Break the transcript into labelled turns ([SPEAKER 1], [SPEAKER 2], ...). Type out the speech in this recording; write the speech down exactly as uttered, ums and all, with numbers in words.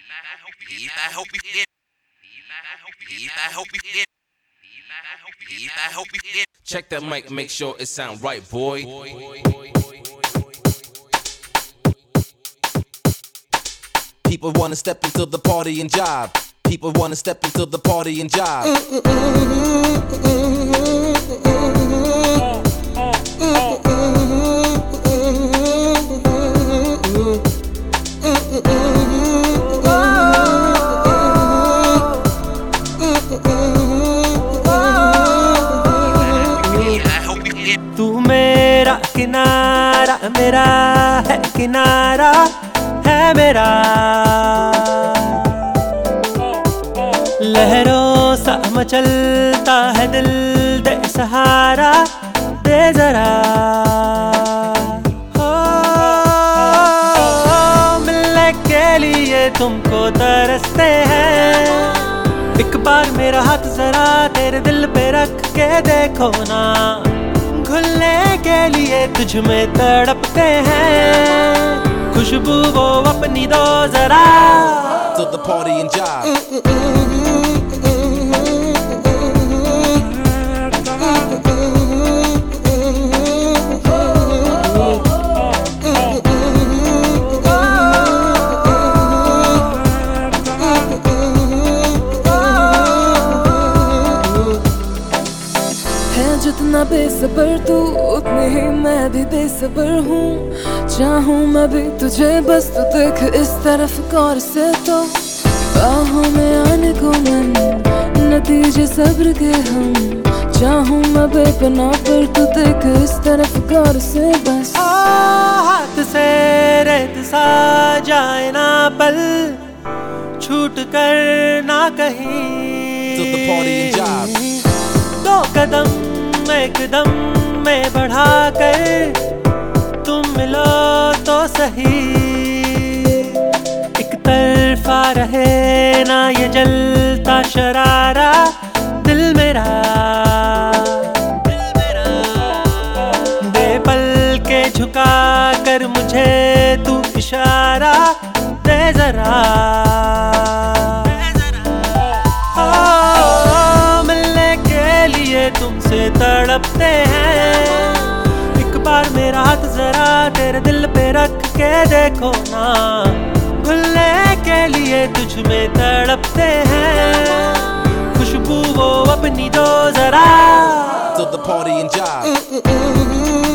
[SPEAKER 1] I hope you get. I hope you get. I hope you get.
[SPEAKER 2] Check that mic, make sure it sound right, boy. People wanna step into the party and jive. People wanna step into the party and jive.
[SPEAKER 3] तू मेरा किनारा मेरा है किनारा है मेरा लहरों सा मचलता है दिल दे सहारा दे जरा हो मिलने के लिए तुमको तरसते हैं एक बार मेरा हाथ जरा तेरे दिल पे रख के देखो ना घुलने के लिए तुझ में तड़पते हैं खुशबू वो अपनी दो जरा
[SPEAKER 2] To the party and jive.
[SPEAKER 4] जितना बेसब्र तू उतनी ही मैं भी बेसब्र हूँ चाहूँ मैं भी तुझे बस तू देख इस तरफ गौर से तो बाहों में आने को मन नतीजे सब्र के हम चाहूँ मैं बेपनाह पर तू देख इस तरफ गौर से बस
[SPEAKER 3] ओ, हाथ से रेत सा जाए ना पल छूट कर ना कहीं
[SPEAKER 2] To the party and jive.
[SPEAKER 3] दो कदम एक दम में बढ़ा कर तुम मिलो तो सही एक तरफा रहे ना ये जलता शरारा दिल मेरा दे पल के झुका कर मुझे तू इशारा दे जरा तुमसे तड़पते हैं एक बार मेरा हाथ जरा तेरे दिल पे रख के देखो ना घुलने के लिए तुझ में तड़पते हैं खुशबू वो अपनी दो जरा
[SPEAKER 2] To the party and jive.